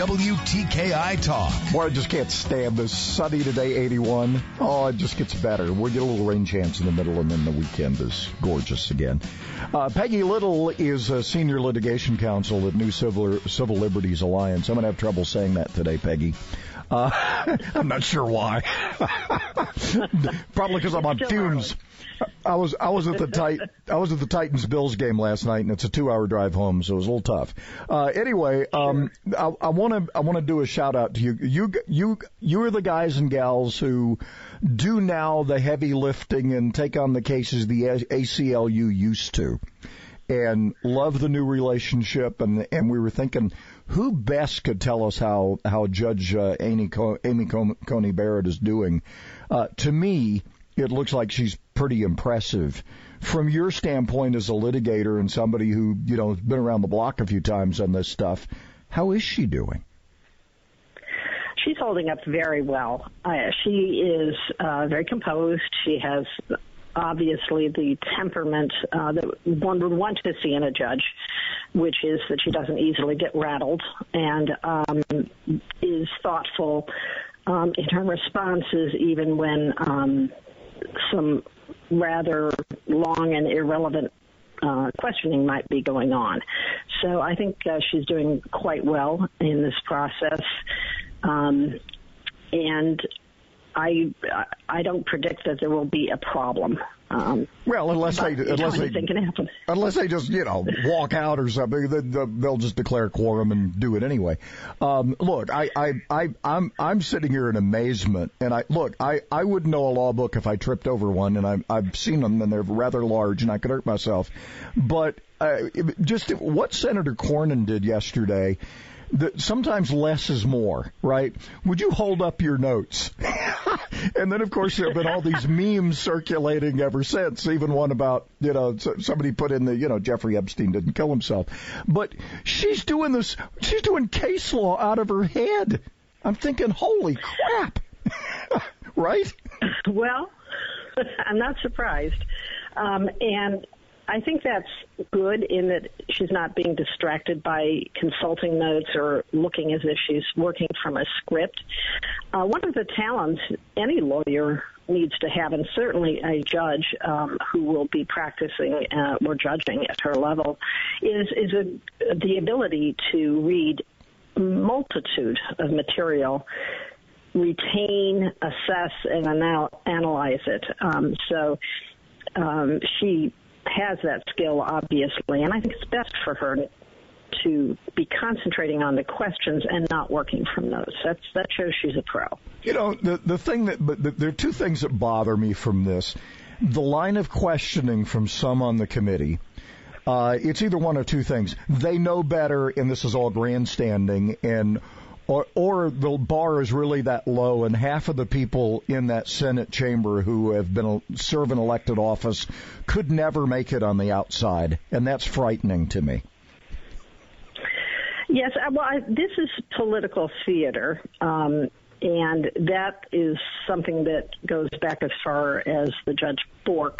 WTKI Talk. Boy, I just can't stand this. Sunny today, 81. Oh, it just gets better. We'll get a little rain chance in the middle, and then the weekend is gorgeous again. Peggy Little is a senior litigation counsel at New Civil Liberties Alliance. I'm going to have trouble saying that today, Peggy. I'm not sure why. Probably because I'm on fumes. I was at the Titans Bills game last night, and it's a 2-hour drive home, so it was a little tough. Anyway, I want to do a shout out to you. You are the guys and gals who do now the heavy lifting and take on the cases the ACLU used to, and love the new relationship. And we were thinking, who best could tell us how Judge Amy Coney Barrett is doing? To me, it looks like she's pretty impressive. From your standpoint as a litigator and somebody who, has been around the block a few times on this stuff, how is she doing? She's holding up very well. She is very composed. She has obviously the temperament that one would want to see in a judge, which is that she doesn't easily get rattled and is thoughtful in her responses, even when some rather long and irrelevant questioning might be going on. So I think she's doing quite well in this process. And I don't predict that there will be a problem. Well, unless they just walk out or something, they'll just declare quorum and do it anyway. Look, I'm sitting here in amazement, and I wouldn't know a law book if I tripped over one, and I've seen them, and they're rather large, and I could hurt myself. But just what Senator Cornyn did yesterday. Sometimes less is more, right? Would you hold up your notes? And then, of course, there have been all these memes circulating ever since, even one about, somebody put in Jeffrey Epstein didn't kill himself. But she's doing case law out of her head. I'm thinking, holy crap. Right? Well, I'm not surprised. And I think that's good in that she's not being distracted by consulting notes or looking as if she's working from a script. One of the talents any lawyer needs to have, and certainly a judge who will be practicing or judging at her level, is the ability to read a multitude of material, retain, assess, and analyze it. So she has that skill, obviously, and I think it's best for her to be concentrating on the questions and not working from those. That shows she's a pro. The thing but there are two things that bother me from this. The line of questioning from some on the committee, it's either one or two things. They know better, and this is all grandstanding, or the bar is really that low, and half of the people in that Senate chamber who have been serve an elected office could never make it on the outside, and that's frightening to me. Yes, this is political theater, and that is something that goes back as far as the Judge Bork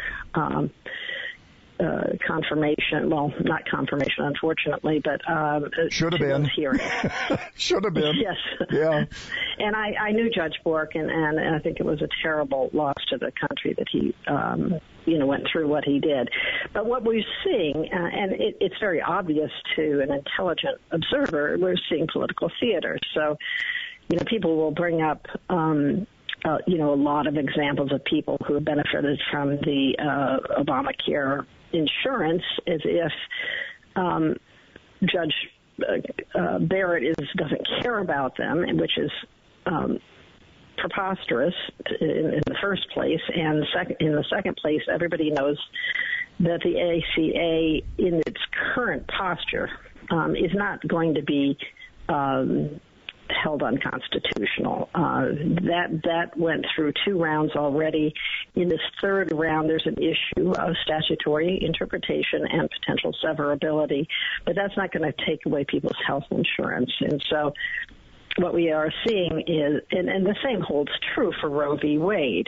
confirmation. Well, not confirmation, unfortunately, but should have been hearing. Should have been. Yes. Yeah. And I knew Judge Bork, and I think it was a terrible loss to the country that he went through what he did. But what we're seeing, and it's very obvious to an intelligent observer, we're seeing political theater. So, people will bring up a lot of examples of people who have benefited from the Obamacare insurance, as if Judge Barrett doesn't care about them, which is preposterous in the first place. And in the second place, everybody knows that the ACA, in its current posture, is not going to be held unconstitutional. That went through 2 rounds already. In this 3rd round, there's an issue of statutory interpretation and potential severability, but that's not going to take away people's health insurance. And so what we are seeing is, and the same holds true for Roe v. Wade,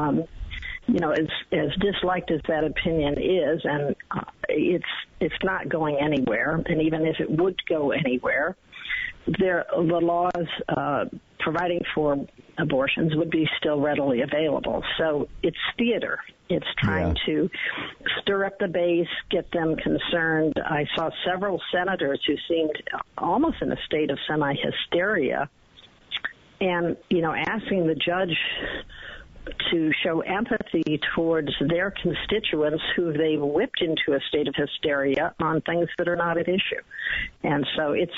as disliked as that opinion is, and it's not going anywhere, and even if it would go anywhere, the laws providing for abortions would be still readily available. So it's theater. It's trying to stir up the base, get them concerned. I saw several senators who seemed almost in a state of semi-hysteria and, asking the judge to show empathy towards their constituents who they've whipped into a state of hysteria on things that are not at issue. And so it's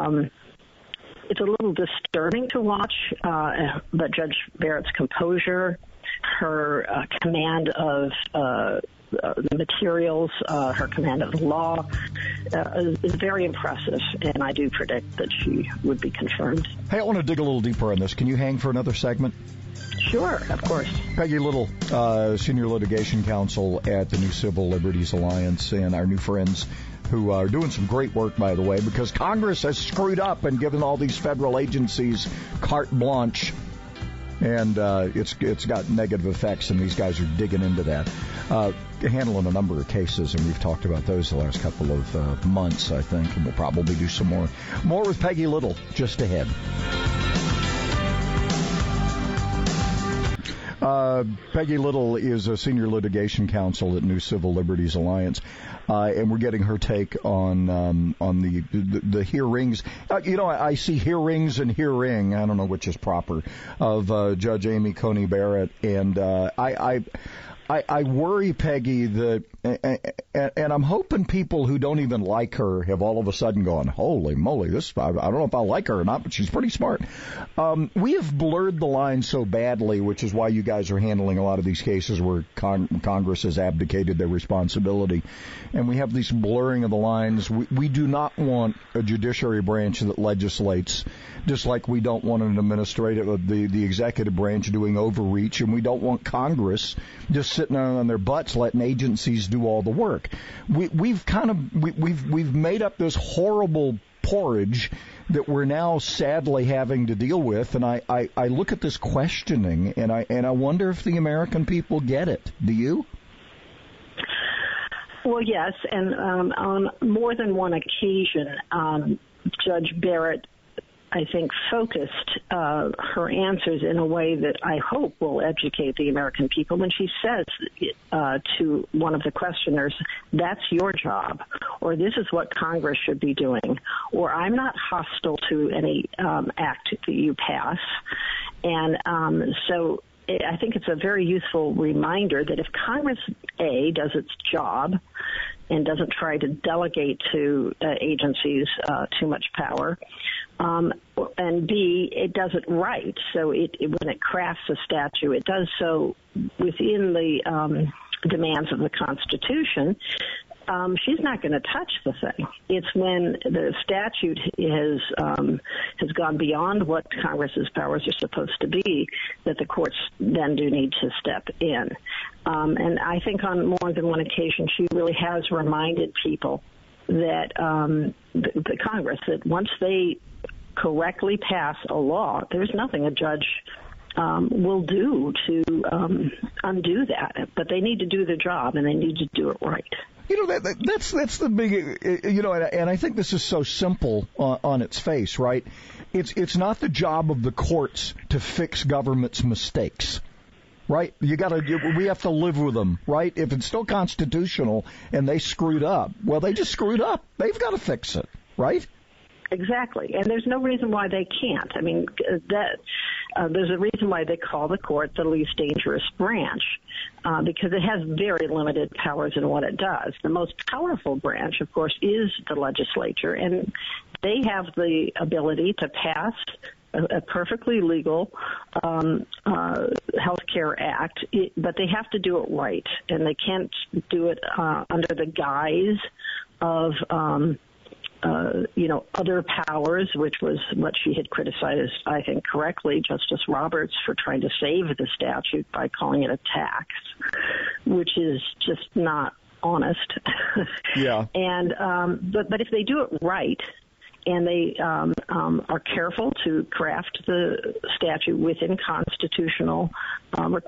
a little disturbing to watch, but Judge Barrett's composure, her command of the materials, her command of the law is very impressive, and I do predict that she would be confirmed. Hey, I want to dig a little deeper on this. Can you hang for another segment? Sure, of course. Peggy Little, Senior Litigation Counsel at the New Civil Liberties Alliance, and our new friends who are doing some great work, by the way, because Congress has screwed up and given all these federal agencies carte blanche, and it's got negative effects, and these guys are digging into that, handling a number of cases, and we've talked about those the last couple of months, I think, and we'll probably do some more with Peggy Little just ahead. Peggy Little is a Senior Litigation Counsel at New Civil Liberties Alliance, and we're getting her take on the hearings. I see hearings and hearing, I don't know which is proper, of Judge Amy Coney Barrett, and I worry, Peggy, that, and I'm hoping people who don't even like her have all of a sudden gone, holy moly, I don't know if I like her or not, but she's pretty smart. We have blurred the line so badly, which is why you guys are handling a lot of these cases where Congress has abdicated their responsibility. And we have this blurring of the lines. We do not want a judiciary branch that legislates, just like we don't want an the executive branch doing overreach, and we don't want Congress just sitting on their butts letting agencies do all the work. We've made up this horrible porridge that we're now sadly having to deal with, and I look at this questioning, and I wonder if the American people get it. Do you? Well, yes, and on more than one occasion, Judge Barrett, I think, focused her answers in a way that I hope will educate the American people when she says to one of the questioners, that's your job, or this is what Congress should be doing, or I'm not hostile to any act that you pass. And so I think it's a very useful reminder that if Congress, A, does its job and doesn't try to delegate to agencies too much power, and B, it does it right. So when it crafts a statute, it does so within the demands of the Constitution. She's not going to touch the thing. It's when the statute has gone beyond what Congress's powers are supposed to be that the courts then do need to step in. And I think on more than one occasion she really has reminded people that the Congress, that once they correctly pass a law, there's nothing a judge will do to undo that. But they need to do their job, and they need to do it right. That's the big, and I think this is so simple on its face, right? It's not the job of the courts to fix government's mistakes, right? We have to live with them, right? If it's still constitutional and they screwed up, well, they just screwed up. They've got to fix it, right? Exactly, and there's no reason why they can't. I mean, there's a reason why they call the court the least dangerous branch, because it has very limited powers in what it does. The most powerful branch, of course, is the legislature, and they have the ability to pass a perfectly legal health care act, but they have to do it right, and they can't do it under the guise of other powers, which was what she had criticized, I think correctly, Justice Roberts, for trying to save the statute by calling it a tax, which is just not honest. Yeah. And but if they do it right, and they are careful to craft the statute within constitutional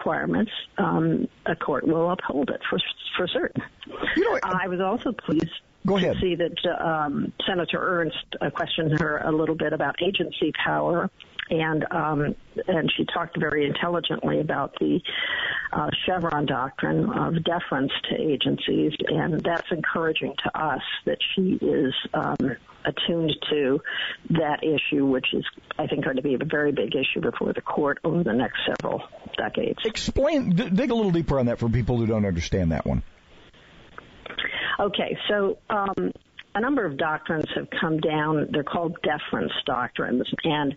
requirements, a court will uphold it for certain. I was also pleased Go ahead. See that Senator Ernst questioned her a little bit about agency power, and she talked very intelligently about the Chevron doctrine of deference to agencies, and that's encouraging to us that she is attuned to that issue, which is, I think, going to be a very big issue before the court over the next several decades. Dig a little deeper on that for people who don't understand that one. Okay, so a number of doctrines have come down. They're called deference doctrines, and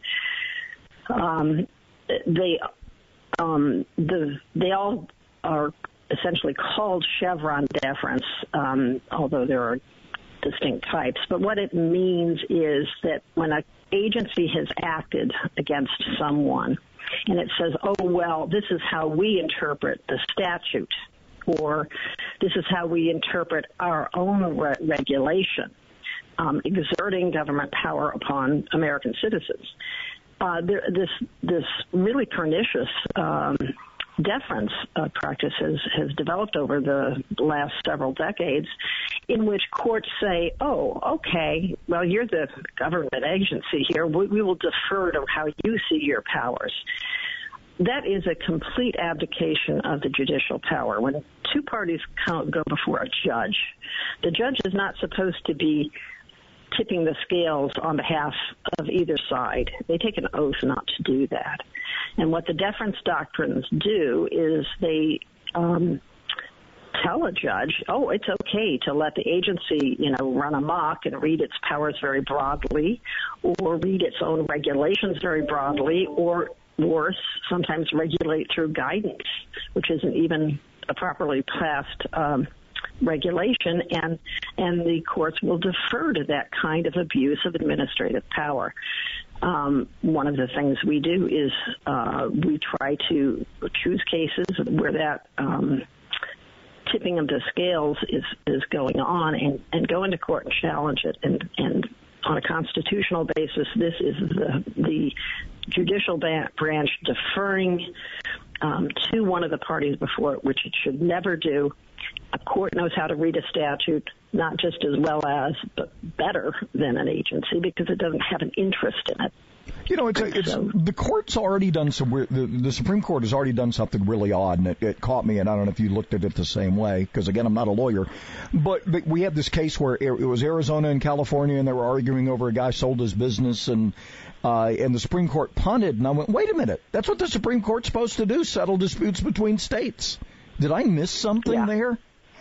they all are essentially called Chevron deference, although there are distinct types. But what it means is that when an agency has acted against someone and it says, oh, well, this is how we interpret the statute, or this is how we interpret our own regulation, exerting government power upon American citizens. This really pernicious deference practice has developed over the last several decades, in which courts say, oh, okay, well, you're the government agency here. We will defer to how you see your powers. That is a complete abdication of the judicial power. When two parties go before a judge, the judge is not supposed to be tipping the scales on behalf of either side. They take an oath not to do that. And what the deference doctrines do is they tell a judge, oh, it's okay to let the agency, run amok and read its powers very broadly, or read its own regulations very broadly, or worse, sometimes regulate through guidance, which isn't even a properly passed regulation, and the courts will defer to that kind of abuse of administrative power. One of the things we do is we try to choose cases where that tipping of the scales is going on and go into court and challenge it. And on a constitutional basis, this is the judicial branch deferring to one of the parties before it, which it should never do. A court knows how to read a statute, not just as well as, but better than an agency, because it doesn't have an interest in it. The court's already done the Supreme Court has already done something really odd, and it caught me, and I don't know if you looked at it the same way, because, again, I'm not a lawyer. But we had this case where it was Arizona and California, and they were arguing over a guy sold his business, and the Supreme Court punted, and I went, wait a minute, that's what the Supreme Court's supposed to do, settle disputes between states. Did I miss something there?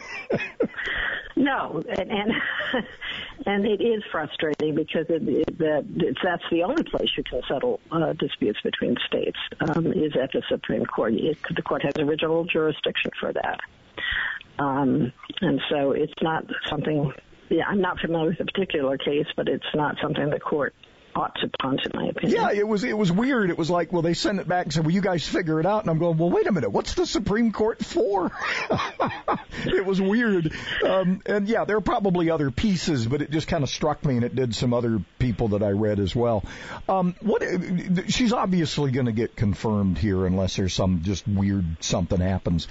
No, and it is frustrating because that's the only place you can settle disputes between states is at the Supreme Court. The court has original jurisdiction for that, and so it's not something. Yeah, I'm not familiar with a particular case, but it's not something the court ought to punt, in my opinion. Yeah, it was weird. It was like, well, they sent it back and said, well, you guys figure it out. And I'm going, well, wait a minute, what's the Supreme Court for? It was weird. And yeah, there are probably other pieces, but it just kind of struck me, and it did some other people that I read as well. She's obviously going to get confirmed here unless there's some just weird something happens.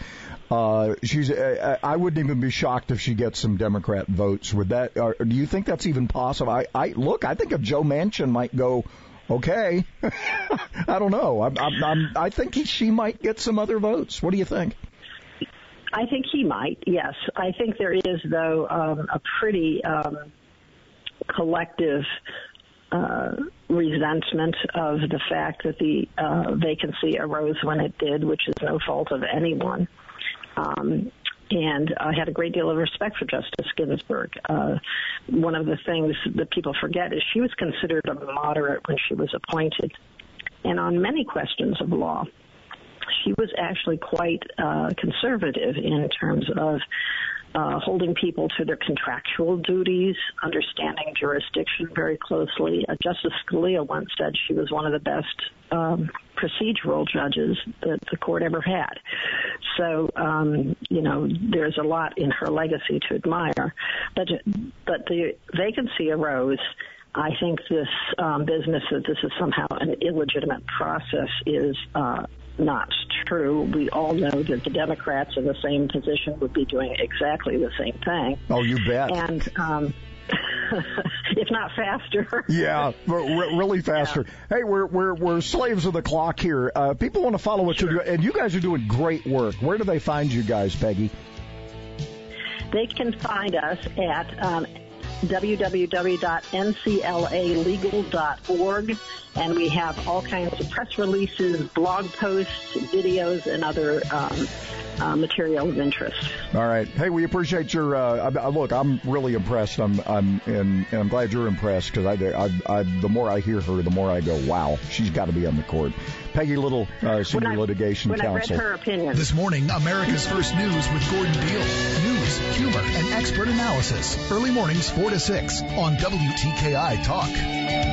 I wouldn't even be shocked if she gets some Democrat votes. Would that? Do you think that's even possible? I think if Joe Manchin might go, okay, I don't know. I think she might get some other votes. What do you think? I think he might. Yes, I think there is, though, a pretty collective resentment of the fact that the vacancy arose when it did, which is no fault of anyone. And I had a great deal of respect for Justice Ginsburg. One of the things that people forget is she was considered a moderate when she was appointed. And on many questions of law, she was actually quite conservative in terms of holding people to their contractual duties, understanding jurisdiction very closely. Justice Scalia once said she was one of the best procedural judges that the court ever had. So, there's a lot in her legacy to admire. But the vacancy arose. I think this business that this is somehow an illegitimate process is not true. We all know that the Democrats in the same position would be doing exactly the same thing. Oh, you bet. And if not faster. Yeah, really faster. Yeah. Hey, we're slaves of the clock here. People want to follow what you're doing, and you guys are doing great work. Where do they find you guys, Peggy? They can find us at www.nclalegal.org, and we have all kinds of press releases, blog posts, videos, and other material of interest. All right. Hey, we appreciate your look. I'm really impressed. I'm glad you're impressed, because the more I hear her, the more I go, wow, she's got to be on the court. Peggy Little, Senior Litigation Counsel. I read her opinion. This morning, America's First News with Gordon Beal. News, humor, and expert analysis. Early mornings 4 to 6 on WTKI Talk.